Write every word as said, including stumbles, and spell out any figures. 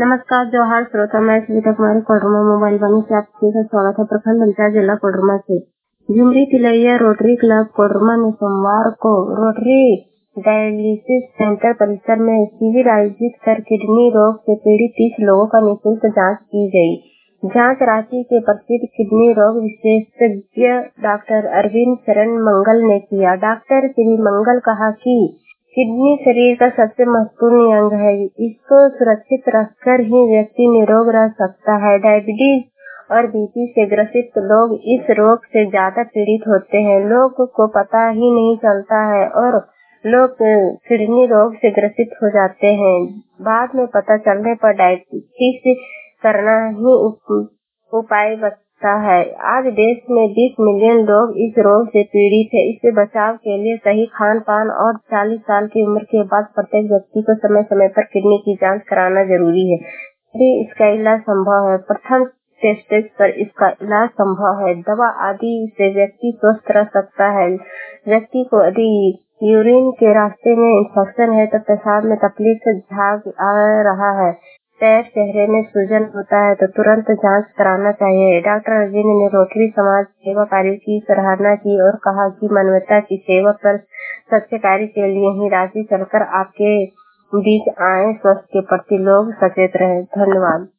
नमस्कार जोहार श्रोता, मैं सुविधा कुमारी कोडरमा मोबाइल वाणी से आपका स्वागत है। प्रखंड पंचायत जिला कोडरमा से झुमरी तिलैया रोटरी क्लब कोडरमा ने सोमवार को रोटरी डायलिसिस सेंटर परिसर में शिविर आयोजित कर किडनी रोग से पीड़ित तीस लोगों का निःशुल्क जांच की गई। जांच रांची के प्रसिद्ध किडनी रोग विशेषज्ञ डॉक्टर अरविंद शरण मंगल ने किया। डॉक्टर श्री मंगल कहा कि किडनी शरीर का सबसे महत्वपूर्ण अंग है। इसको सुरक्षित रखकर ही व्यक्ति निरोग रह सकता है। डायबिटीज और बीपी से ग्रसित लोग इस रोग से ज्यादा पीड़ित होते हैं। लोग को पता ही नहीं चलता है और लोग किडनी रोग से ग्रसित हो जाते हैं। बाद में पता चलने पर डायलिसिस करना ही उपाय बचता है। आज देश में बीस मिलियन लोग इस रोग से पीड़ित है। इससे बचाव के लिए सही खान पान और चालीस साल की उम्र के बाद प्रत्येक व्यक्ति को समय समय पर किडनी की जांच कराना जरूरी है। यदि इसका इलाज संभव है, प्रथम स्टेज पर इसका इलाज संभव है। दवा आदि से व्यक्ति स्वस्थ रह सकता है। व्यक्ति को यदि यूरिन के रास्ते में इंफेक्शन है तो पेशाब में तकलीफ से झाग आ रहा है, पैर चेहरे में सूजन होता है तो तुरंत जांच कराना चाहिए। डॉक्टर अरविंद ने रोटरी समाज सेवा कार्यों की सराहना की और कहा कि मानवता की सेवा कर सच्चे कार्य के लिए ही राशि चलकर आपके बीच आए। स्वास्थ्य के प्रति लोग सचेत रहे। धन्यवाद।